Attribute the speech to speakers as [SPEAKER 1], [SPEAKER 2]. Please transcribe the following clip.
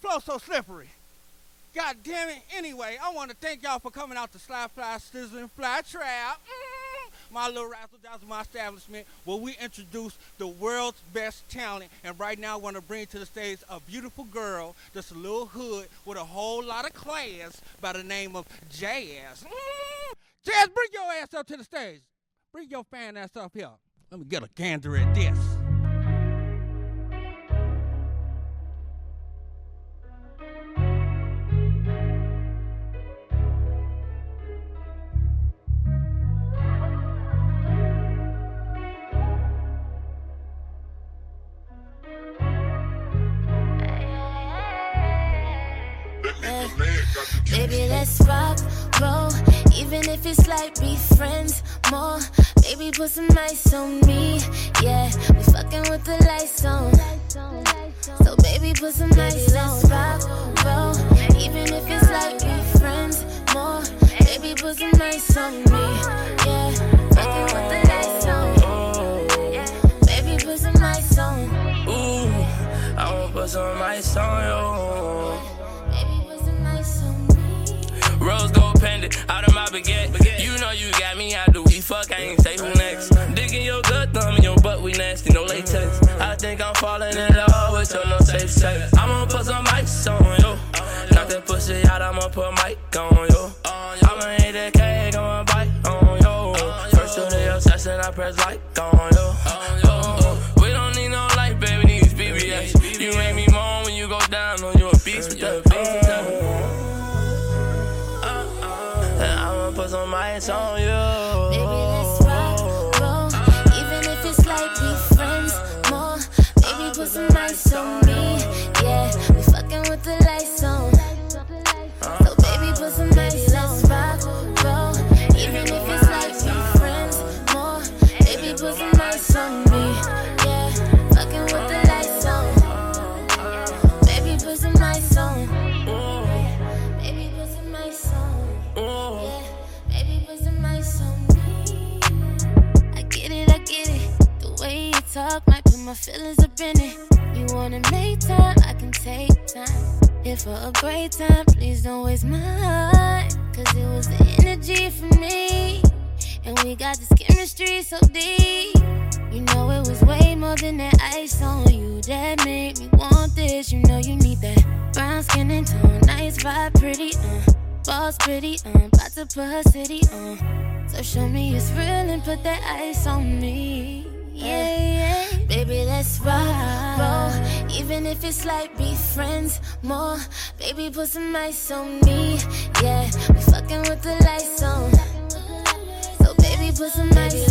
[SPEAKER 1] flow so slippery? God damn it. Anyway, I want to thank y'all for coming out to Slap Fly Sizzling Fly Trap. My little razzle dazzle, my establishment, where we introduce the world's best talent. And right now I want to bring to the stage a beautiful girl that's a little hood with a whole lot of class by the name of Jazz. Jazz, bring your ass up to the stage. Bring your fan ass up here. Let me get a gander at this.
[SPEAKER 2] Baby, let's rock, roll. Even if it's like be friends more. Baby, put some ice on me. Yeah, we fucking with the lights on. So baby, put some ice on. Rock, roll. Even if it's like be friends more. Baby, put some ice on me. Yeah, fucking with the lights on. Yeah, baby, put some ice on.
[SPEAKER 3] Ooh, I wanna put some ice on you. Rose gold pendant, out of my baguette. You know you got me out the we fuck, I ain't say who next. Digging your gut, thumb in your butt, we nasty, no latex. I think I'm falling in love with your no safe sex. I'ma put some ice on you. Knock that pussy out, I'ma put mic on you. I'ma eat that cake, I'ma bite on you. First to the obsession, I press like on you. We don't need no life, baby, these BBS. You make me moan when you go down on you a beast with the beast. Put some ice on you.
[SPEAKER 2] Baby, let's rock, roll. Even if it's like be friends more. Baby, put some ice on me. Yeah, we fucking with the lights on. So baby, put some ice. Let's rock, roll. Even if it's like be friends more. Baby, put some ice on me. Yeah, fucking with the lights on. Baby, put some ice on. Baby, put some ice on. Yeah. I get it. The way you talk might put my feelings up in it. You wanna make time, I can take time. Here for a great time, please don't waste mine. Cause it was the energy for me. And we got this chemistry so deep. You know it was way more than that ice on you that made me want this. You know you need that brown skin and tone, nice vibe, pretty, boss pretty, about to put her city on. So show me it's real and put that ice on me. Yeah, yeah. Baby, let's rock, roll. Even if it's like be friends more. Baby, put some ice on me. Yeah, we fucking with the lights on. So baby, put some ice